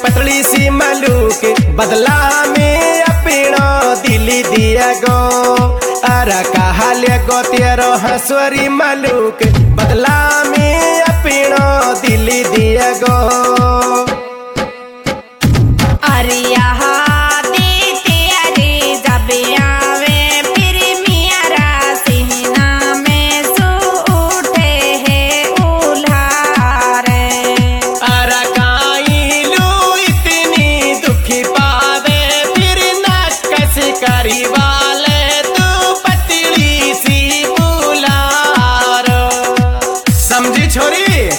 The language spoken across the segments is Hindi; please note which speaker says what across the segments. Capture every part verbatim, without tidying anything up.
Speaker 1: पतली सी मलूक बदला में अपना दिली दिया गो। अरा कहा ले गो तेरो हंसवरी मलूक बदला में अपना दिली दिया गो।
Speaker 2: अरे यहाँ देते अरे जब आवे फिर मियारा सीना में सो उठे है उल्हार।
Speaker 1: अरा काई लू इतनी दुखी पावे फिर न कैसे करी वाले तू पतली सी बुलार। समझी छोरी?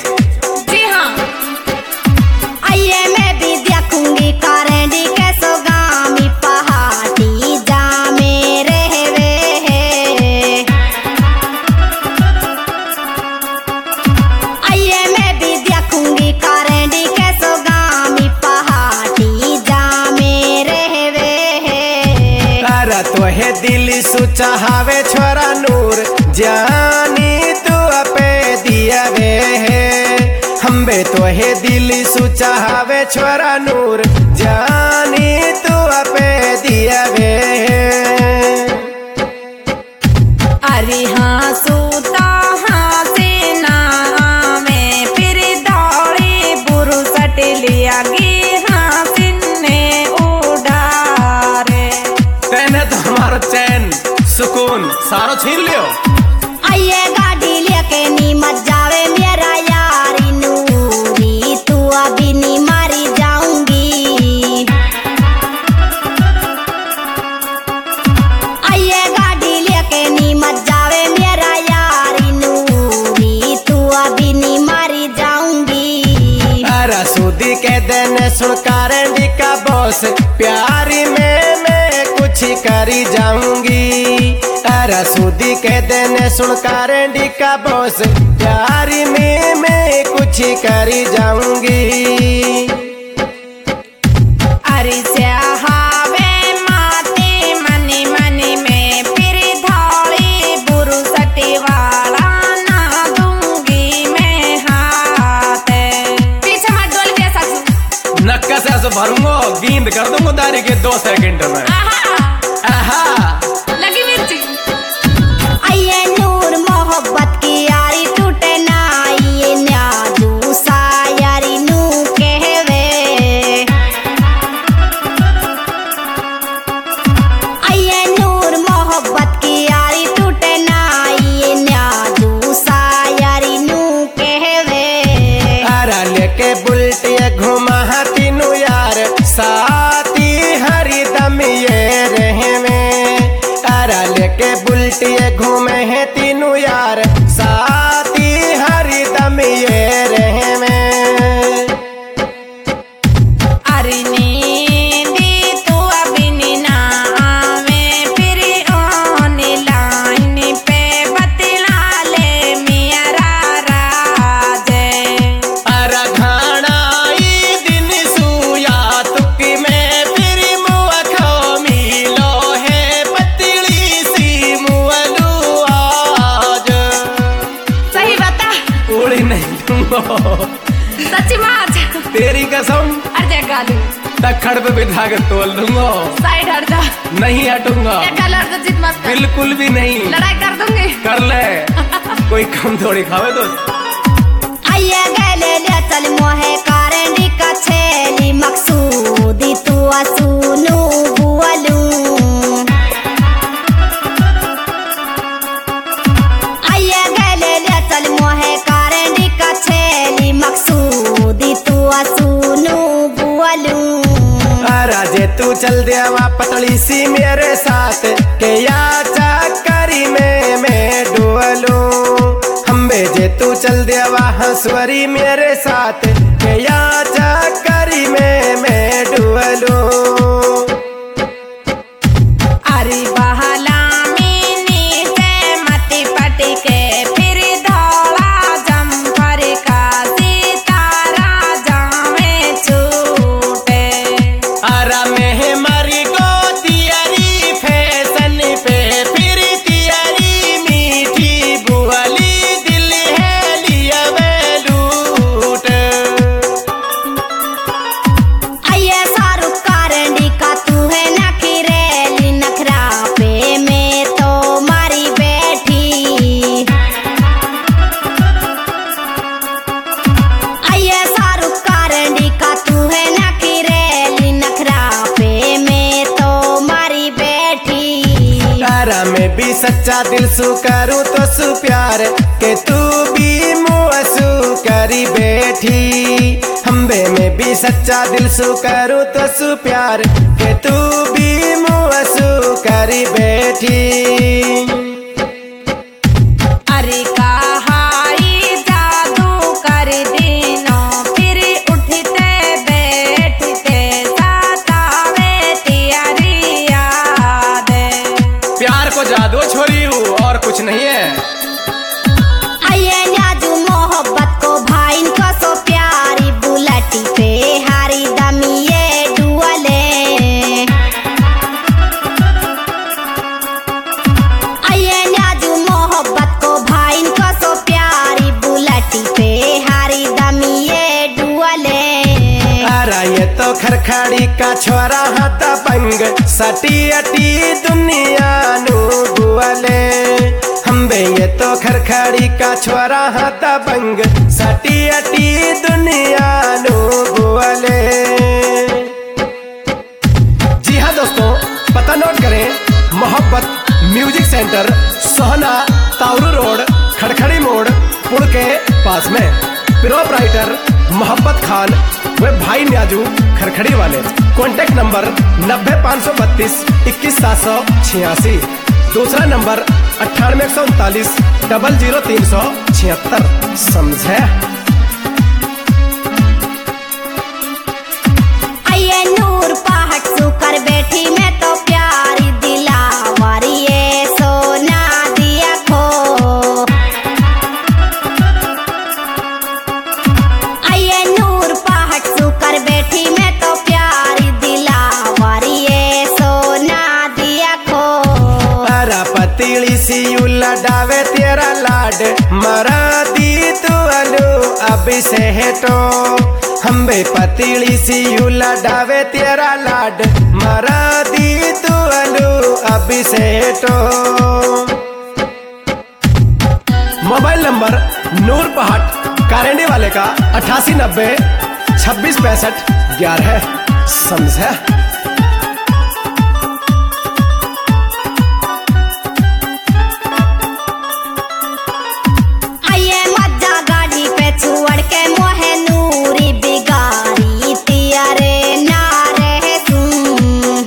Speaker 1: तोहे दिल सुचावे छोरा नूर जानी तू अपे दिया वे है। हम्बे तोहे दिल सुचावे छोरा नूर जानी तू अपे दिया वे है।
Speaker 2: अरे हाँ सूता हाँ से ना में फिर दौड़ी बुरु सट लिया गी हाँ सिन्ने उड़ारे।
Speaker 1: तेने तो हमारा चैन सुकून सारो छीन लियो।
Speaker 2: आइए गाड़ी लेके नी मत जावे मेरा यारी नूरी तू अभी नी मारी जाऊंगी। आइए गाड़ी लेके नी मत जावे मेरा यारी नूरी तू अभी नी मारी जाऊंगी।
Speaker 1: अरे सूदी के दिन सुन कारंडी का बॉस प्यारी में मैं कुछ करी जाऊंगी। अरे सूदी के दिन सुन कारंडी का बॉस प्यारी में मैं कुछ करी जाऊंगी।
Speaker 2: अरे चाहावे माते मनी मनी में फिर धौली बुरु सटी वाला ना दूंगी मैं हाथ। पीछे मत डोल के सासू
Speaker 1: नक्का से ऐसे भरूंगा गेंद कर दूंगा दारी के दो सेकंड में। आहा
Speaker 2: लगी मिर्ची। आइए नूर मोहब्बत की यारी टूटे ना ये न्याजू सा यारी नू कहवे। आइए नूर मोहब्बत की यारी टूटे ना ये न्याजू सा यारी नू कहवे।
Speaker 1: अरा लेके बुलटिया घुमा तीनू यार साथी हरिदम ये रहे में। अरा लेके बुलटिया घूमे हैं तीनू यार साथी हरिदम ये रहे में।
Speaker 2: अरे नींदी तू अभी नी ना आवे फिर ऑनलाइन पे बतला ले मेरा राज।
Speaker 1: अरा घानाई दिन सुया तुकी में फिर मुआ खो मिलो है पतली सी मुअलू आज।
Speaker 2: सही बता
Speaker 1: उड़ी नहीं दूंगा
Speaker 2: सच्ची माच
Speaker 1: तेरी कसम।
Speaker 2: अरे गालू
Speaker 1: दखड़ पे बिठा के तोल दूंगा।
Speaker 2: साइड हट जा।
Speaker 1: नहीं हटूंगा।
Speaker 2: ये कलर तो जिद मत कर।
Speaker 1: बिल्कुल भी नहीं।
Speaker 2: लड़ाई कर दूंगी।
Speaker 1: कर ले कोई कम थोड़ी खावे तो।
Speaker 2: आइए गले ले चल मोहे कारंडी का छेली मकसूदी तू सुनू बुअलू। आइए गले ले चल मोहे कारंडी का छेली मकसूदी तू सुनू बुअलू।
Speaker 1: राजे तू चल देवा पतली सी मेरे साथ के या चक्करी में मैं डुअलू। हम भेजे तू चल देवा हंसवरी मेरे साथ के या चक्करी में मैं डुअलू।
Speaker 2: अरे बहला में नीचे मती पटी के फिर धौला जम्पर का सितारा जावे छूटे।
Speaker 1: अरा में मरी गो तियरी फैशन पे फिर तियरी मीठी बुअली दिल है लिया वे लूट। भी सच्चा दिल सु करूँ तो सु प्यार के तू भी मुँह करी बैठी। हम्बे में भी सच्चा दिल सु करूँ तो सु प्यार के तू भी मुँह करी बैठी।
Speaker 2: अरे कहाई जादू कर देना फिर उठते बैठते सतावे तेरी याद।
Speaker 1: प्यार को जादू छोड़ी हूँ और कुछ नहीं है।
Speaker 2: आये जादू मोहब्बत को भाई को सो प्यारी बुलेटी पे हारी दमिए डुअले। आये जादू मोहब्बत को भाई को सो प्यारी बुलेटी पे हारी दमिए डुअले।
Speaker 1: अरा ये तो खरखड़ी का छोरा हाथा पंग सटी अटी दुनिया नु बुअले। हम्बे ये तो खरखड़ी का छोरा हाथा पंग सटी अटी दुनिया नु बुअले। जी हाँ दोस्तों, पता नोट करें, मोहब्बत music centre Sohna Tauru road Kharkhari मोड़ पुल के पास में। प्रोपराइटर मोहब्बत खान वे भाई न्याजू खरखड़ी वाले। कॉन्टेक्ट नंबर नब्बे पाँच सौ बत्तीस इक्कीस सात सौ छियासी। दूसरा नंबर अट्ठानवे एक सौ उनतालीस डबल जीरो तीन सौ छिहत्तर। समझे?
Speaker 2: आये नूर पहाड़ सुकर बैठी मैं तो प्यारी दिलावारी ये सोना दिया खो। आये नूर पहाड़ सुकर बैठी मैं तो प्यारी दिलावारी ये सोना दिया खो।
Speaker 1: अरा पतीली सी डावे तेरा लाड मरा दी तू अलू अभी से है तो। हम्बे पतीली सी डावे तेरा लाड मरा दी तू अलू अभी से है तो। मोबाइल नंबर नूर पहाड़ कारेंडी वाले का अठासी नब्बे छब्बीस पैंसठ ग्यारह। समझे?
Speaker 2: छोड़ के मोहे नूरी बिगारी तियारे ना रहे सुन।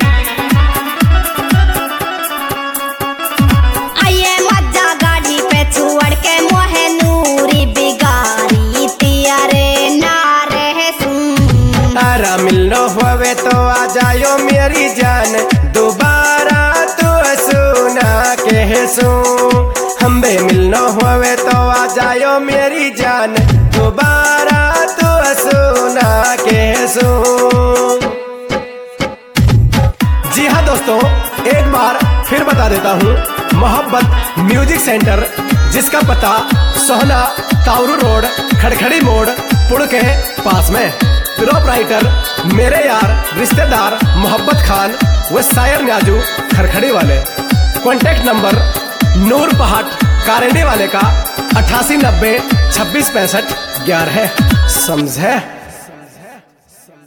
Speaker 2: आये मजा गाड़ी पे छोड़ के मोहे नूरी बिगारी तियारे ना रहे सुन।
Speaker 1: तारा मिलनो हुए तो आ जायो मेरी जान दोबारा तू सुना के सू। हम्बे मिलनो हुए तो आ जायो मेरी जान दोबारा तू सुना के सू। जी हाँ दोस्तों, एक बार फिर बता देता हूँ, मोहब्बत म्यूजिक सेंटर जिसका पता सोहना तावरू रोड खड़खड़ी मोड़ पुल के पास में। प्रोपराइटर मेरे यार रिश्तेदार मोहब्बत खान व शायर न्याजू खड़खड़ी वाले। कॉन्टेक्ट नंबर नूर पहाड़ कारेंडी वाले का अट्ठासी नब्बे छब्बीस पैंसठ ग्यारह। समझे?